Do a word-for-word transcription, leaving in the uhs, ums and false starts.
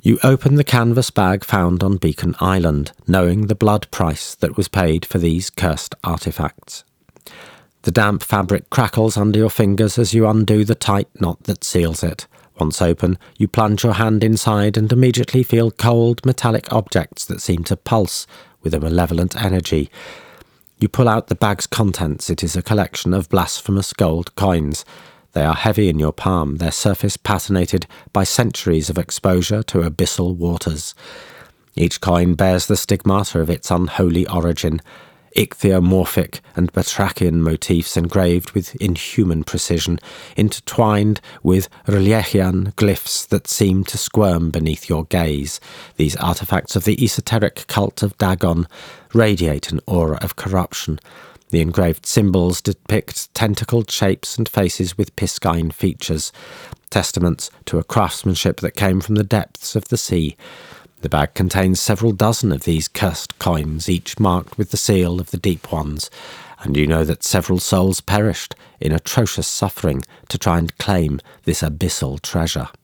You open the canvas bag found on Beacon Island, knowing the blood price that was paid for these cursed artefacts. The damp fabric crackles under your fingers as you undo the tight knot that seals it. Once open, you plunge your hand inside and immediately feel cold, metallic objects that seem to pulse with a malevolent energy. You pull out the bag's contents. It is a collection of blasphemous gold coins. They are heavy in your palm, their surface patinated by centuries of exposure to abyssal waters. Each coin bears the stigmata of its unholy origin, ichthyomorphic and batrachian motifs engraved with inhuman precision, intertwined with Religian glyphs that seem to squirm beneath your gaze. These artifacts of the esoteric cult of Dagon radiate an aura of corruption. The engraved symbols depict tentacled shapes and faces with piscine features, testaments to a craftsmanship that came from the depths of the sea. The bag contains several dozen of these cursed coins, each marked with the seal of the Deep Ones, and you know that several souls perished in atrocious suffering to try and claim this abyssal treasure.